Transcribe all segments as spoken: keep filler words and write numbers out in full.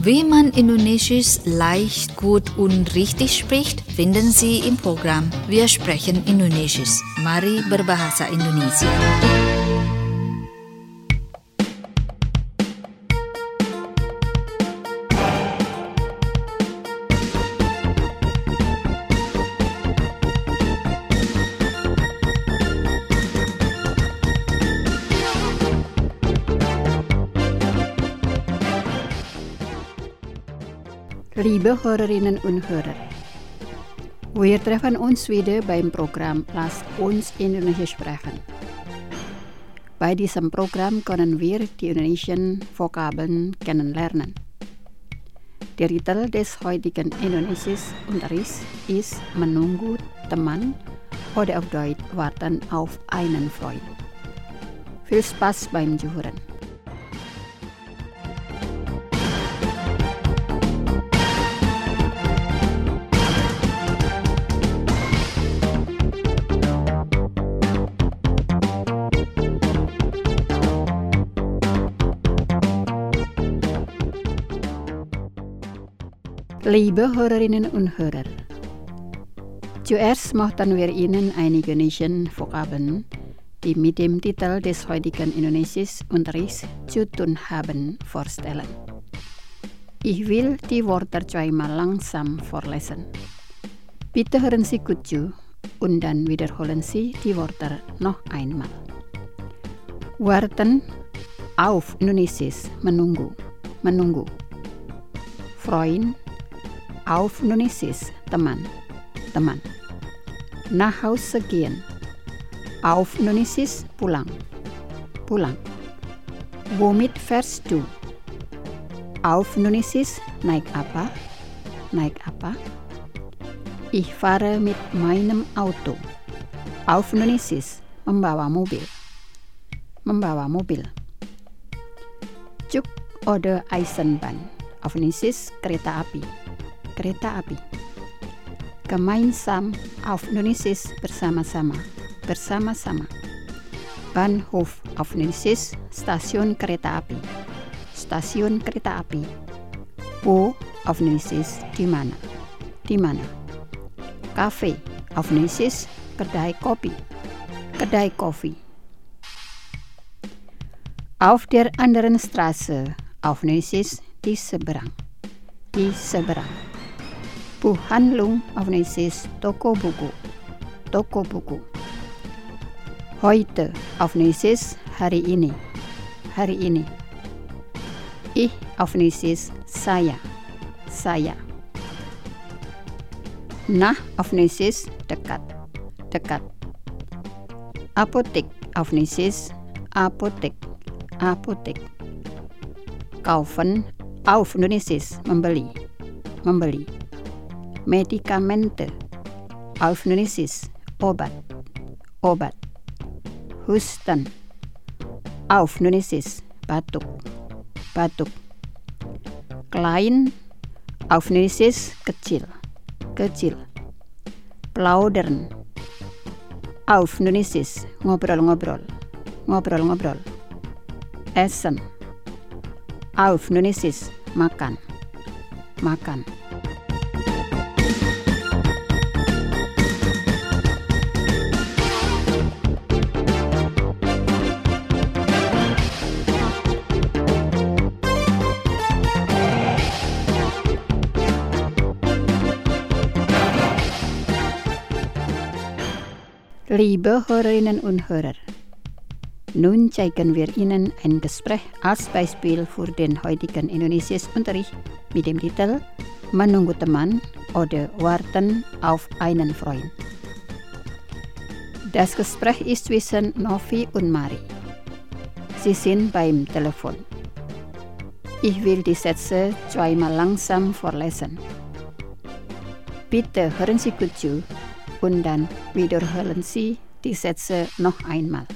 Wie man Indonesisch leicht, gut und richtig spricht, finden Sie im Programm Wir sprechen Indonesisch. Mari berbahasa Indonesia. Liebe Hörerinnen und Hörer, wir treffen uns wieder beim Programm Lass uns Indonesisch sprechen. Bei diesem Programm können wir die indonesischen Vokabeln kennenlernen. Der Titel des heutigen Indonesisch-Unterrichts ist Menunggu teman oder auf Deutsch Warten auf einen Freund. Viel Spaß beim Zuhören. Liebe Hörerinnen und Hörer, zuerst möchten wir Ihnen einige indonesische Vokabeln, die mit dem Titel des heutigen Indonesisch-Unterrichts zu tun haben, vorstellen. Ich will die Wörter zweimal langsam vorlesen. Bitte hören Sie gut zu und dann wiederholen Sie die Wörter noch einmal. Warten auf Indonesisch, menunggu, menunggu. Freund, auf Indonesisch, teman, teman. Nach Hause gehen. Auf Indonesisch, pulang, pulang. Womit fährst du? Auf Indonesisch, naik apa, naik apa. Ich fahre mit meinem Auto. Auf Indonesisch, membawa mobil, membawa mobil. Zug oder Eisenbahn. Auf Indonesisch, kereta api. Kereta api. Gemeinsam auf Indonesisch bersama-sama, bersama-sama. Bahnhof auf Indonesisch stasiun kereta api, stasiun kereta api. Wo auf Indonesisch di mana, di mana. Kafe auf Indonesisch kedai kopi, kedai kopi. Auf der anderen Straße auf Indonesisch di seberang, di seberang. Buchhandlung auf Indonesisch toko buku, toko buku. Heute auf Indonesisch hari ini, hari ini. Ich auf Indonesisch saya, saya. Nah auf Indonesisch dekat, dekat. Apotek auf Indonesisch apotek, apotek. Kaufen auf Indonesisch membeli, membeli. Medikamente auf Indonesisch obat, obat. Husten auf Indonesisch batuk, batuk. Klein auf Indonesisch kecil, kecil. Plaudern auf Indonesisch ngobrol-ngobrol, ngobrol-ngobrol. Essen auf Indonesisch makan, makan. Liebe Hörerinnen und Hörer, nun zeigen wir Ihnen ein Gespräch als Beispiel für den heutigen Indonesisch-Unterricht mit dem Titel Menunggu teman oder Warten auf einen Freund. Das Gespräch ist zwischen Novi und Mari. Sie sind beim Telefon. Ich will die Sätze zweimal langsam vorlesen. Bitte hören Sie gut zu und dann wiederholen Sie die Sätze noch einmal.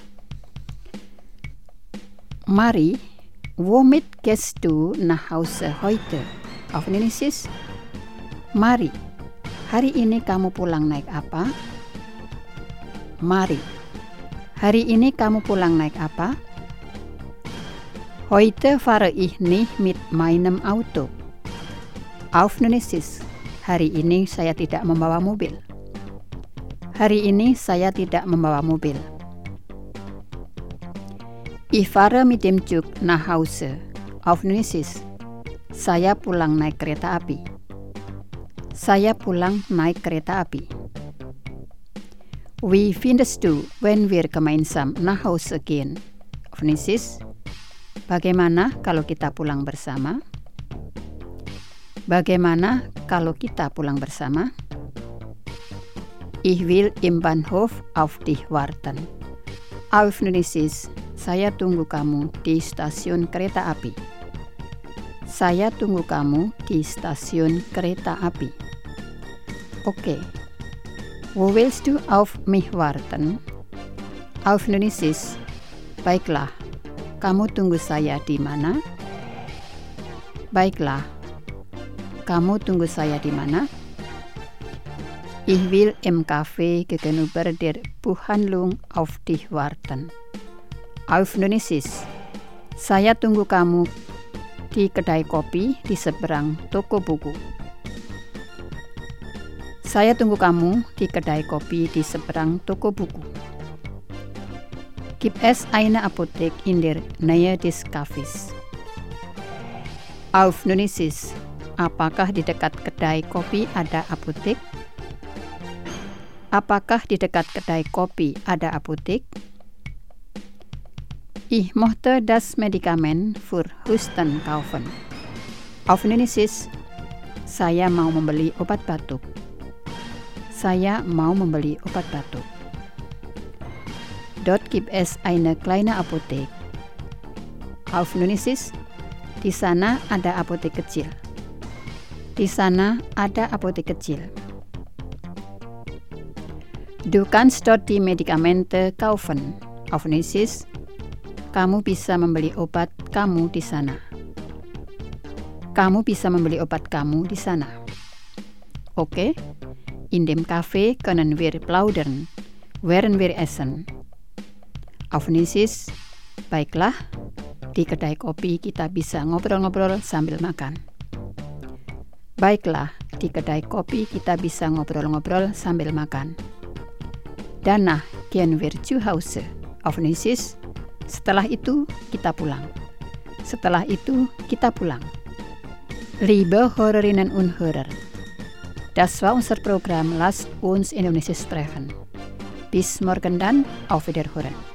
Mari, womit gehst du nach Hause heute? Auf Indonesisch. Mari, hari ini kamu pulang naik apa? Mari, hari ini kamu pulang naik apa? Heute fahre ich nicht mit meinem Auto. Auf Indonesisch, hari ini saya tidak membawa mobil. Hari ini saya tidak membawa mobil. Ich fahre mit dem Zug nach Hause. Auf Indonesisch, saya pulang naik kereta api. Saya pulang naik kereta api. Wie findest du, wenn wir gemeinsam nach Hause gehen? Auf Indonesisch, bagaimana kalau kita pulang bersama? Bagaimana kalau kita pulang bersama? Ich will im Bahnhof auf dich warten. Auf Indonesisch, saya tunggu kamu di stasiun kereta api. Saya tunggu kamu di stasiun kereta api. Oke. Okay. Wo willst du auf mich warten? Auf Indonesisch, baiklah, kamu tunggu saya di mana? Baiklah, kamu tunggu saya di mana? Ich will im Café gegenüber der Buchhandlung auf dich warten. Auf Indonesisch, saya tunggu kamu di kedai kopi di seberang toko buku. Saya tunggu kamu di kedai kopi di seberang toko buku. Gibt es eine Apotheke in der Nähe des Cafés? Auf Indonesisch, apakah di dekat kedai kopi ada apotek? Apakah di dekat kedai kopi ada apotek? Ich möchte das Medikament für Husten kaufen. Auf Indonesisch, saya mau membeli obat batuk. Saya mau membeli obat batuk. Dort gibt es eine kleine Apotheke. Auf Indonesisch, di sana ada apotek kecil. Di sana ada apotek kecil. Du kannst dort die Medikamente kaufen. Auf Indonesisch, kamu bisa membeli obat kamu di sana. Kamu bisa membeli obat kamu di sana. Oke? Okay? In dem Café können wir plaudern, während wir essen. Auf Indonesisch, baiklah, di kedai kopi kita bisa ngobrol-ngobrol sambil makan. Baiklah, di kedai kopi kita bisa ngobrol-ngobrol sambil makan. Danach gehen wir zu Hause. Auf Indonesisch, setelah itu kita pulang. Setelah itu kita pulang. Liebe Hörerinnen und Hörer, das war unser Programm Lasst uns Indonesisch sprechen. Bis morgen dann, auf Wiederhören.